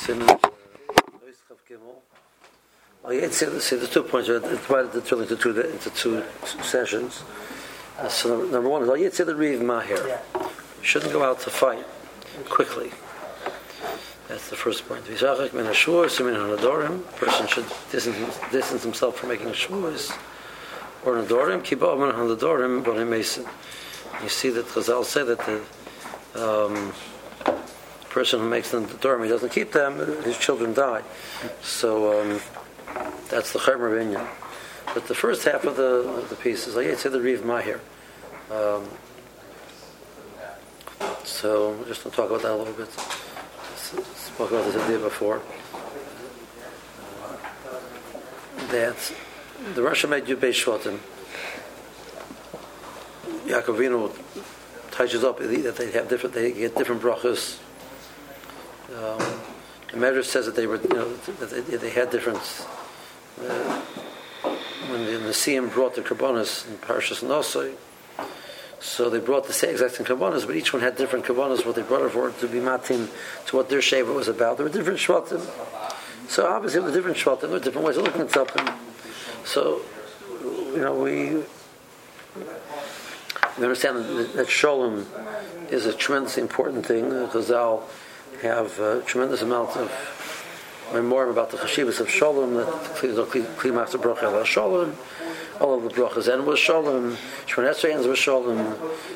in see the 2 points are divided into two sessions. So number one is Yitzir the Riv Mahir. You shouldn't go out to fight quickly. That's the first point. A person should distance himself from making shvuos or nadorim. Kiba omen hanadorim b'nei mesim. You see that Chazal say that the person who makes the nadorim, he doesn't keep them, his children die. So that's the Chaymer Binyan. But the first half of the piece is Yitzir the Riv Mahir. So I'm just going to talk about that a little bit. Spoke about this idea before. That the Russia made Yubei Shvatim. Yaakovino touches up that they get different brachas. The Medrash says that they were, that they had different. When the Nesiim brought the Karbonos in Parashas Nosai, so they brought the same exact same Karbonos, but each one had different Karbonos, what they brought it for, to be matim to what their Sheva was about. There were different Shvatim. So obviously with different Shvatim, there were different ways of looking at something. So, we understand that Sholem is a tremendously important thing. Chazal have a tremendous amount of more about the chashivas of Sholem, that Klimas of Bracha el Sholem, all of the brachas end with Sholem, Shemon Esrei ends with Sholem,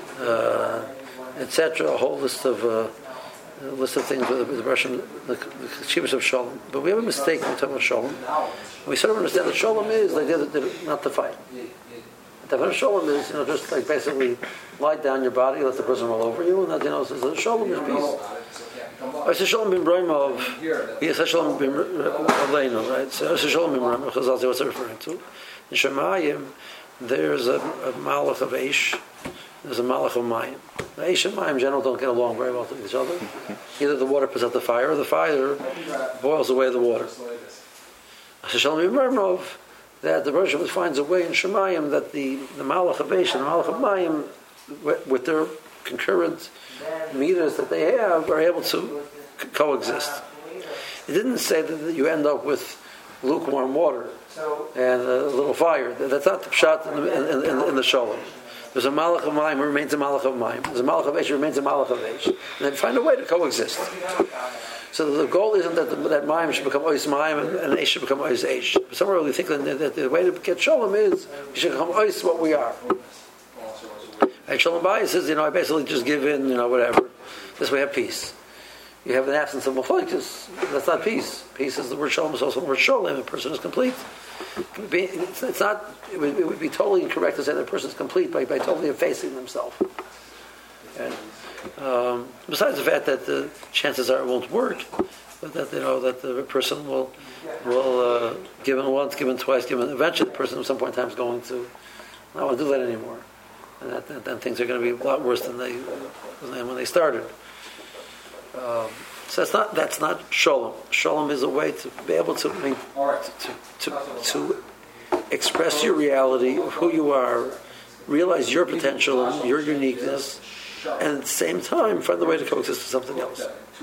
etc. A whole list of things with the Russian, the chashivas of Sholem. But we have a mistake when we talk about Sholem. We sort of understand that Sholem is like the idea that not to fight. The Sholem is, just like basically lie down your body, let the person roll over you, and that, says that Sholem is peace. I say Sholem bin Brahimov. Yes, Sholem bin Aleinu, right? So Sholem bin Brahimov. Chazal, what's it referring to? In Shemayim, there's a malach of Eish. There's a malach of Mayim. The Eish and Mayim in general don't get along very well with each other. Either the water puts out the fire, or the fire boils away the water. So Sholem bin Brahimov, that the Rosh Hashanah finds a way in Shemayim that the malach of Eish and the malach of Mayim, with their concurrent meters that they have, are able to coexist. It didn't say that you end up with lukewarm water and a little fire. That's not the pshat in the Sholem. There's a malach of Mayim who remains a malach of Mayim. There's a malach of Eish who remains a malach of Eish. And they find a way to coexist. So the goal isn't that Mayim should become Ois Mayim and Eish should become Ois Eish. But somewhere we think that the way to get Sholem is we should become Ois what we are. And Sholem Bayis says, I basically just give in, whatever. This way I have peace. You have an absence of Mephoikus. That's not peace. Peace is the word Sholem, is also the word Sholem. A person is complete. It's not. It would be totally incorrect to say that a person is complete by totally effacing themselves. And besides the fact that the chances are it won't work, but that that the person will given once, given twice, given eventually the person at some point in time is going to not want to do that anymore. And then things are going to be a lot worse than when they started. So that's not Sholem. Sholem is a way to be able to express your reality of who you are, realize your potential and your uniqueness, and at the same time find the way to coexist with something else.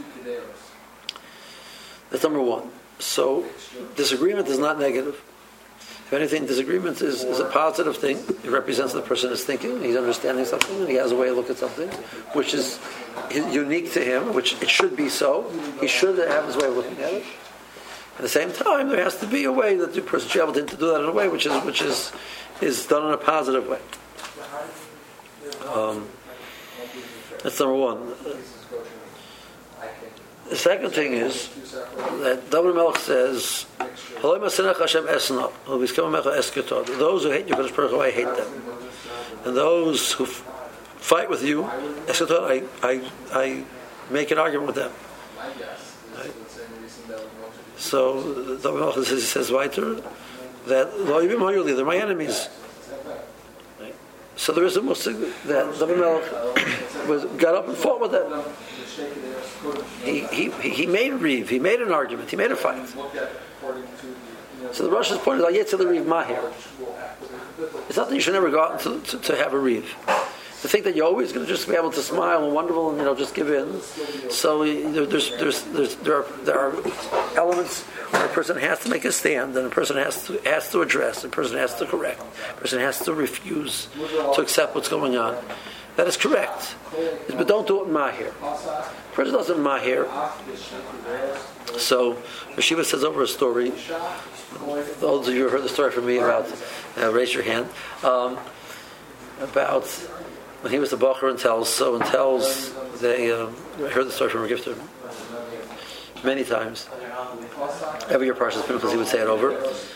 That's number one. So disagreement is not negative. If anything, disagreement is a positive thing. It represents the person is thinking, he's understanding something, and he has a way to look at something, which is unique to him, which it should be so. He should have his way of looking at it. At the same time, there has to be a way that the person should be able to do that in a way which is done in a positive way. That's number one. The second thing is that David Melech says, those who hate you, I hate them. And those who fight with you, I make an argument with them. Right? So David Melech says weiter that they're my enemies. Right? So there is a musig that David Melech got up and fought with them. He made a reeve, he made an argument, he made a fight. So the Russians pointed out, Yitzir the Reeve Mahir. It's not that you should never go out to have a reeve. To think that you're always going to just be able to smile and wonderful and just give in. So there are elements where a person has to make a stand, and a person has to address, a person has to correct, a person has to refuse to accept what's going on. That is correct, but don't do it in mahir. A person does it in mahir. So Rashiva says over a story. Those of you who heard the story from me about, raise your hand, about when he was the Bacher in Telz. So in Telz, I heard the story from Regifter many times. Every year Parshas Pinchas he would say it over.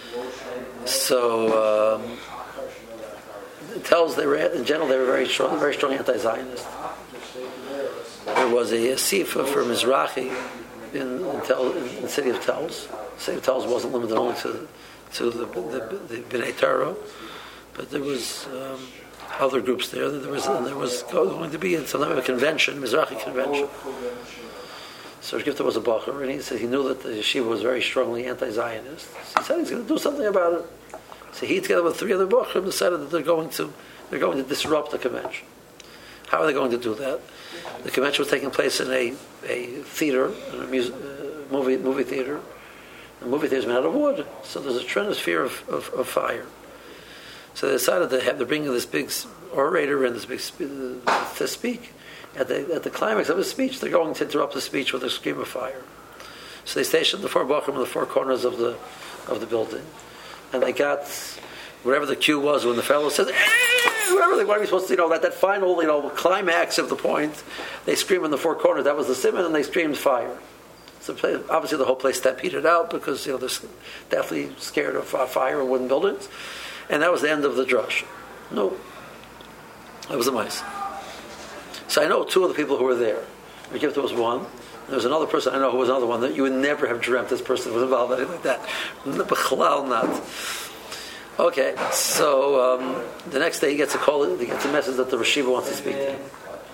So Telz, in general they were very strong anti-Zionist. There was a Sifa for Mizrahi in the city of Telz. The city of Telz wasn't limited only to the B'nai Torah, but there was other groups there. There was going to be some type of convention, Mizrahi convention. So Gifta was a bacher, and he said he knew that the yeshiva was very strongly anti-Zionist. So he said he's going to do something about it. So he, together with 3 other bachrim, decided that they're going to disrupt the convention. How are they going to do that? The convention was taking place in a theater, in a movie theater. The movie theater is made out of wood, so there's a tremendous fear of fire. So they decided to bring this big orator in, this big to speak. At the climax of his speech, they're going to interrupt the speech with a scream of fire. So they stationed the 4 bachrim in the 4 corners of the building, and they got whatever the cue was when the fellow says, whatever they were supposed to, that final, climax of the point, they scream in the 4 corners. That was the simon, and they screamed fire. So obviously the whole place stampeded out because they're definitely scared of fire and wooden buildings, and that was the end of the drush. No, that was the mice. So I know 2 of the people who were there. There was one. There was another person I know who was another one that you would never have dreamt this person was involved in anything like that. B'chalal not. Okay, so the next day he gets a call. He gets a message that the Rashiva wants to speak to him.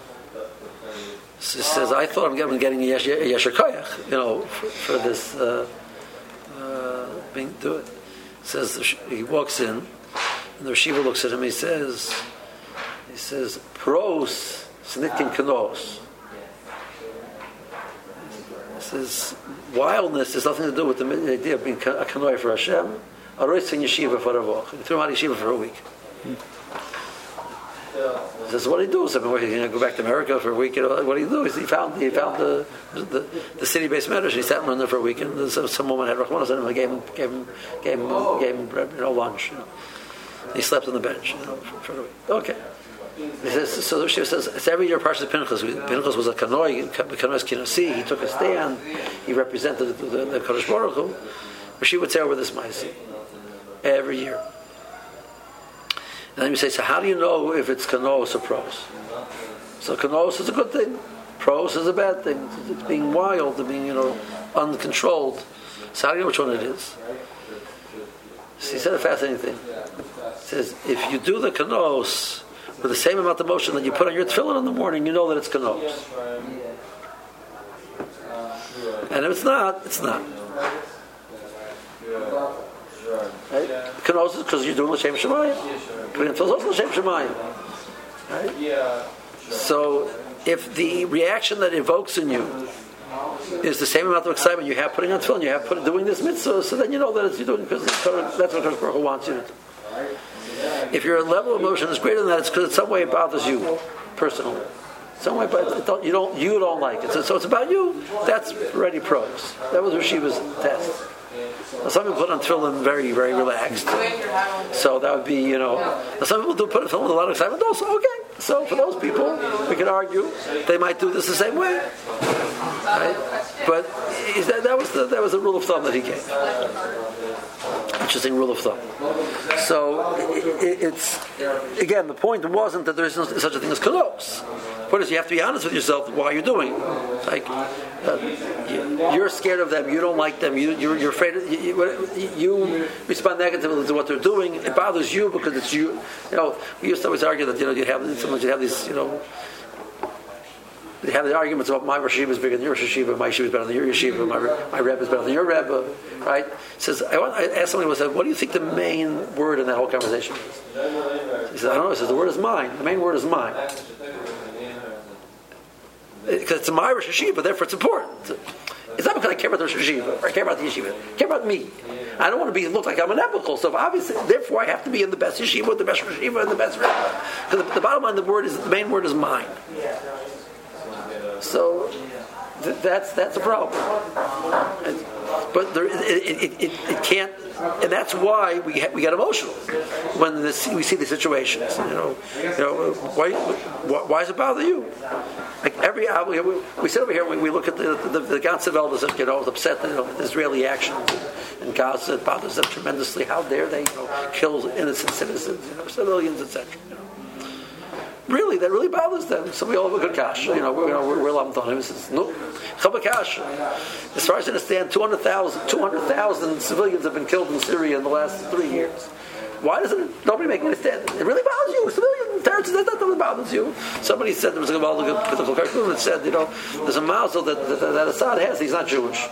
So he says, "I thought I'm getting a yesher koyach, for this being do it." Says he walks in, and the Rashiva looks at him. He says, "Pros snitkin kanos." He says, "Wildness has nothing to do with the idea of being a kanoi for Hashem. Arois in yeshiva for a walk. He threw him out of yeshiva for a week." He says, "What do you do?" So, going to go back to America for a week. What do you do? He found the city-based medrash. He sat in there for a week, and some woman had rachmanos on him. Gave him lunch. He slept on the bench for a week. Okay. He says, so Shiva says, it's every year Parshas Pinchas. Pinchas was a kanoi kinasi. He took a stand. He represented the Kadosh Baruch Hu. But she would say over this ma'aseh every year. And then you say, so how do you know if it's kanos or pros? So kanos is a good thing. Pros is a bad thing. It's being wild, and being uncontrolled. So how do you know which one it is? So he said a fascinating thing. He says, if you do the kanos with the same amount of motion that you put on your tefillin in the morning, you know that it's kanos. And if it's not, it's not. Right? Kanos is because you're doing l'shem shemayim. Putting tefillin is also l'shem shemayim. Right? So if the reaction that evokes in you is the same amount of excitement you have putting on tefillin, you have doing this mitzvah, so then you know that you're doing because that's what Kadosh Baruch Hu wants you to do. If your level of emotion is greater than that, it's because in some way it bothers you personally. Some way, but you don't like it. So it's about you. That's already pros. That was Rashiva's test. Now, some people put on tefillin very, very relaxed. So that would be, some people do put on tefillin with a lot of excitement also. Okay. So for those people, we can argue they might do this the same way. Right? But that was the rule of thumb that he gave. Interesting rule of thumb. So it's again, the point wasn't that there is such a thing as kalos. The point is you have to be honest with yourself while you're doing it. Like you're scared of them, you don't like them, you're afraid. You respond negatively to what they're doing. It bothers you because it's you. We used to always argue that you'd have these They have the arguments about my Rosh Yeshiva is bigger than your Rosh Yeshiva, my Yeshiva is better than your Yeshiva, my Rebbe is better than your Rebbe, right? He says, I asked somebody who said, what do you think the main word in that whole conversation is? He said, I don't know. He says, the word is mine. The main word is mine. Because it's my Rosh Yeshiva, therefore it's important. It's not because I care about the Rosh Yeshiva, or I care about the Yeshiva. I care about me. I don't want to look like I'm an epical, so obviously, therefore I have to be in the best Yeshiva, with the best Rosh Yeshiva, and the best Rebbe. Because the bottom line, the main word is mine. So that's a problem. But it can't, and that's why we get emotional when we see these situations. Why does it bother you? Like every hour, we sit over here and we look at the Ganze Welt is upset at Israeli actions in Gaza. It bothers them tremendously. How dare they kill innocent citizens, civilians, etc. Really, that really bothers them. So we all have a good cash. We're lammed on him. He says, no, cash. As far as I understand, 200,000 civilians have been killed in Syria in the last 3 years. Why doesn't nobody make any stand? It really bothers you. Civilian terrorists, that really bothers you. Somebody said there was a political cartoon that said, there's a mazel that Assad has. He's not Jewish.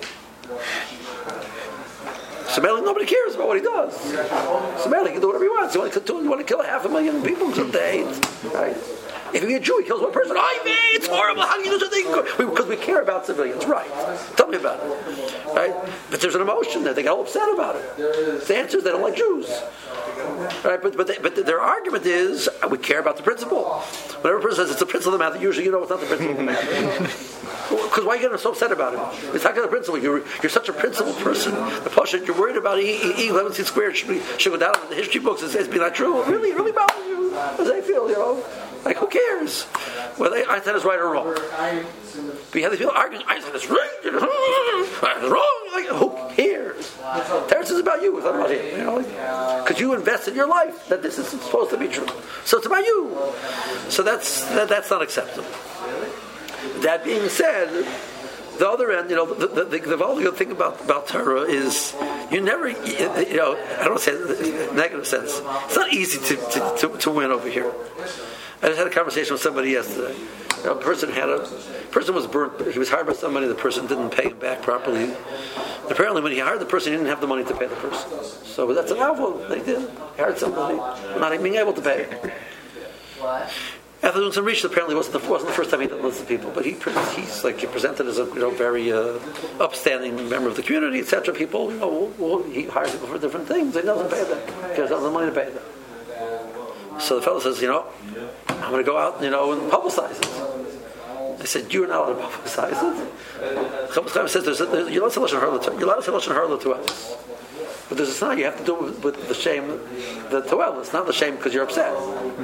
So nobody cares about what he does. So he can do whatever he wants. You want to kill 500,000 people today, right? If he be a Jew, he kills one person. It's horrible. How can you do such a thing? Because we care about civilians, right? Tell me about it, right? But there's an emotion there. They get all upset about it. The answer is they don't like Jews, right? But their argument is we care about the principle. Whenever a person says it's the principle of the matter, usually it's not the principle of the matter. Because why are you getting so upset about it? It's not the principle. You're such a principled person. The Pasha, you're worried about eating 11 squared should go down in the history books and say it's not true. It really bothers you. As I feel, like who cares whether Einstein is right or wrong? But you have these people arguing Einstein is right, Einstein is wrong. Like who cares? Terrence is about you. It's not about him. Because you invest in your life that this is supposed to be true. So it's about you. So that's not acceptable. That being said, the other end, the valuable thing about Torah is you never, I don't want to say it in a negative sense. It's not easy to win over here. I just had a conversation with somebody yesterday. A person was burnt. He was hired by somebody. The person didn't pay him back properly. Apparently, when he hired the person, he didn't have the money to pay the person. So that's an awful. They did. He hired somebody not being able to pay. After doing some research, apparently wasn't the first time he did listen to people, but he presented as a very upstanding member of the community, etc. People, he hires people for different things. He doesn't pay them because he doesn't have the money to pay them. So the fellow says, I'm going to go out, and publicize it. I said, you're not allowed to publicize it. Chaim says, you're allowed to say Lashon Hara to us. But there's a sign you have to do it with the shame, the toel. It's not the shame because you're upset.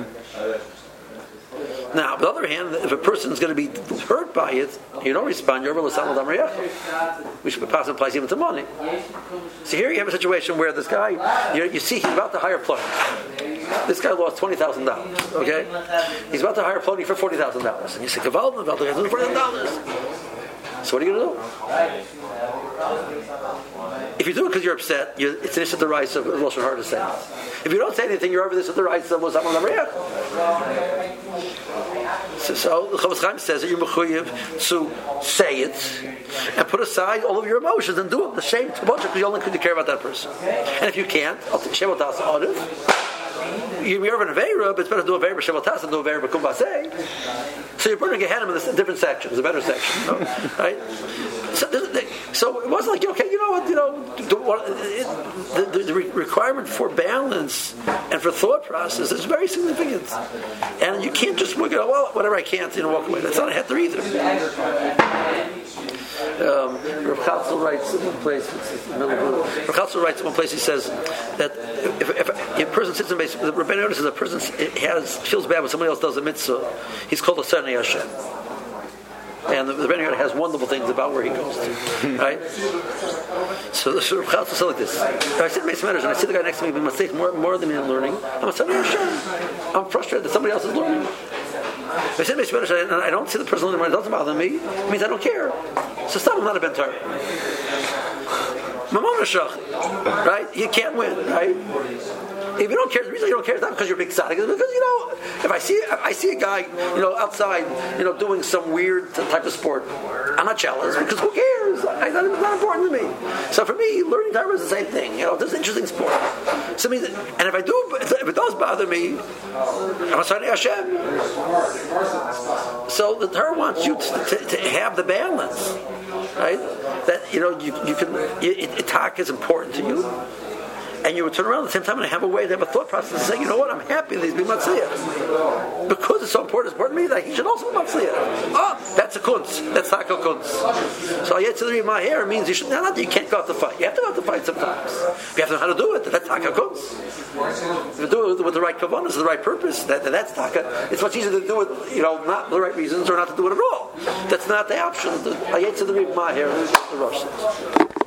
Now, on the other hand, if a person is going to be hurt by it, you don't respond, you're we should pass and applies even to money. So here you have a situation where this guy, you see he's about to hire plumbing. This guy lost $20,000, okay? He's about to hire plumbing for $40,000. And you say, $40,000. So what are you going to do? If you do it because you're upset, it's an issue of the rights of Lashon Hara to say it. If you don't say anything, you're over this with the rights of Lashon Hara. So the Chofetz Chaim says that you're mechuyev to say it and put aside all of your emotions and do it the shame too much because you only care about that person. And if you can't, you're of an Aveira, but it's better to do a Aveira Shevatas than do a Aveira Kumbasei. So you're burning Gehenna in the different sections, a better section, right? So it wasn't like, okay, the requirement for balance and for thought process is very significant. And you can't just look at, whatever I can't, walk away. That's not a heter either. Rav Chatzel writes in one place, he says that if a person sits in base, the Rebbe notices a person feels bad when somebody else does a mitzvah, he's called a Sonei Hashem. And the Rebbe has wonderful things about where he goes to, right? So Rav Chatzel said like this: if I sit in base matters and I see the guy next to me, be mistake more than me in learning, I'm a Sonei Hashem. I'm frustrated that somebody else is learning. If I sit in base matters and I don't see the person learning when it doesn't bother me, it means I don't care. So stop, I'm not a Ben Torah. Mamon Shach, right? You can't win, right? If you don't care, the reason you don't care is not because you're big tzaddik. It's because if I see a guy outside doing some weird type of sport, I'm not jealous because who cares? It's not important to me. So for me, learning Torah is the same thing. This is an interesting sport. So and if it does bother me, I'm a Tzaddik Hashem. So the Torah wants you to have the balance, right? That talk is important to you. And you would turn around at the same time and have a way to have a thought process and say, you know what, I'm happy that he's being Matzliach. Because it's so important to me that he should also be Matzliach. Oh, that's a kunz. That's taka kunz. So Yetzirah my hair means you can't go out to fight. You have to go out to fight sometimes. If you have to know how to do it, that's taka kunz. If you do it with the right kavanas, the right purpose, that's taka. It's much easier to do it, not the right reasons or not to do it at all. That's not the option. Yetzirah my hair is the Russians.